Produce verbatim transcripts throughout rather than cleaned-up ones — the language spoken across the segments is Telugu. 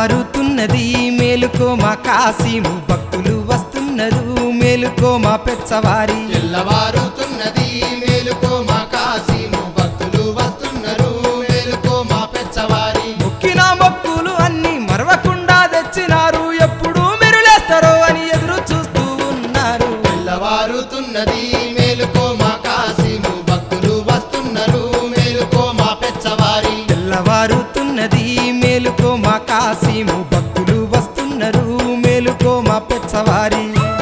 తెల్లవారుతున్నది మేలుకో మా కాసిము భక్తులు వస్తున్నారు మేలుకో మా పెచ్చవారి తెల్లవారుతున్నది మేలుకో మా కాసిము భక్తులు వస్తున్నారు మేలుకో మా పెచ్చవారి మొక్కిన మొక్కులు అన్ని మరవకుండా తెచ్చినారు ఎప్పుడు మెరులేస్తారో అని ఎదురు చూస్తూ ఉన్నారు తెల్లవారుతున్నది మేలుకో మా కాసిము భక్తులు వస్తున్నారు మేలుకో మా పెచ్చవారి తెల్లవారుతున్నది మేలుకో మా కాసిము భక్తులు వస్తున్నారు మేలుకో మా పెచ్చవారి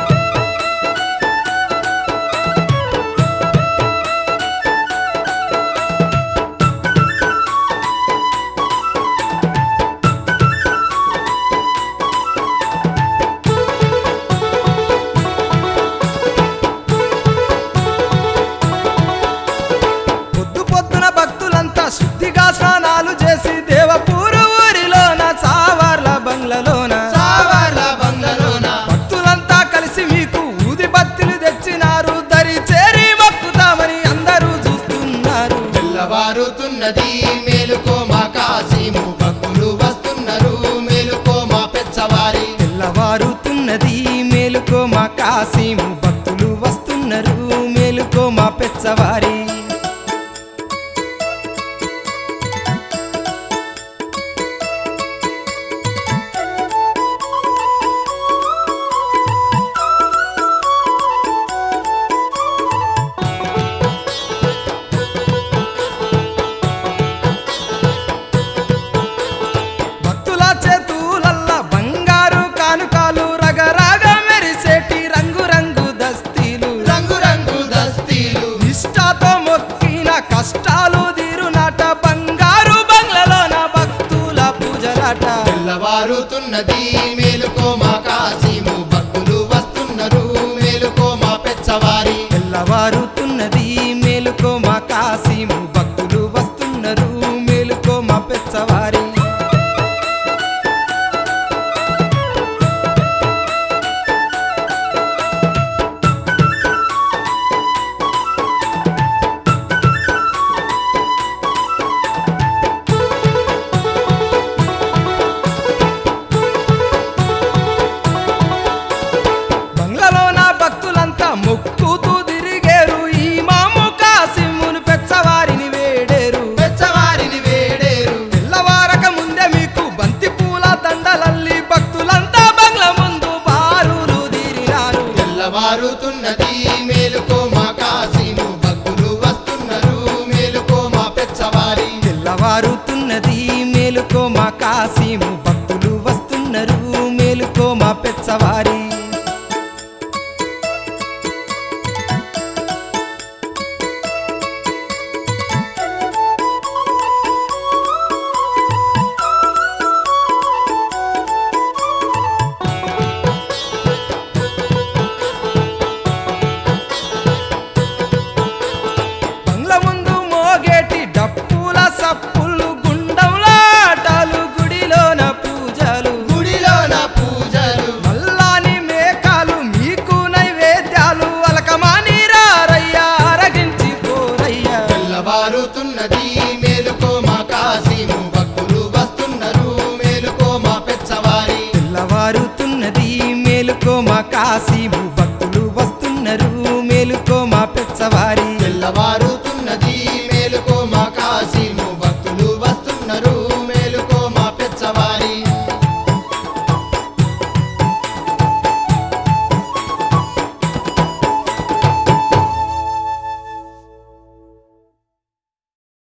పొద్దు పొద్దున భక్తులంతా శుద్ధిగా స్నానాలు చేసి దేవపూరు ఊరిలోన సావర్ల బంగ్లలోన సావర్ల బంగ్లలోన భక్తులంతా కలిసి మీకు ఊది బత్తిలు తెచ్చినారు దరి చేరి మొక్కుతామని అందరూ చూస్తున్నారు తెల్లవారుతున్నది మేలుకో మా కాసిము భక్తులు వస్తున్నారు మేలుకో మా పెచ్చవారి తెల్లవారుతున్నది మేలుకో మా కాసిము భక్తులు వస్తున్నారు మేలుకో మా పెచ్చవారి భక్తుల చేతులల్ల బంగారు కానుకాలు రగరగ మెరిసేటి రంగు రంగు దస్తీలు రంగు రంగు దస్తీలు నిష్ఠతో మొక్కిన కష్టాలు తీరునాట బంగారు బంగ్లలోన భక్తుల పూజలాట తెల్లవారుతున్నది మేలుకో మా కాసిము భక్తులు వస్తున్నారు మేలుకో మా పెచ్చవారి తెల్లవారుతున్నది మేలుకో మా కాసిము భక్తులు వస్తున్నారు మేలుకో మా పెచ్చవారి బంగ్లలోన భక్తులంతా మొక్కుతూ తిరిగేరు ఈ మాము కాసిమును పెచ్చవారిని వేడేరు పెచ్చవారిని వేడేరు తెల్లవారక ముందే మీకు బంతి పూల దండలల్లి భక్తులంతా బంగ్ల ముందు బారులు తీరినారు తెల్లవారుతున్నది మేలుకో మా కాసిము భక్తులు వస్తున్నారు మేలుకో మా పెచ్చవారి తెల్లవారుతున్నది మేలుకో మా కాసిము భక్తులు వస్తున్నారు మేలుకో మా పెచ్చవారి బంగ్ల ముందు మోగేటి డప్పుల సప్పులు గుండంలాటలు గుడిలోన పూజలు గుడిలోన పూజలు మల్లాని మేకాలు మీకు నైవేద్యాలు అలకమాని రారయ్యా అరగించి పోరయ్యా తెల్లవారుతున్నది మేలుకో మా కాసిము భక్తులు వస్తున్నారు మేలుకో మా పెచ్చవారి తెల్లవారు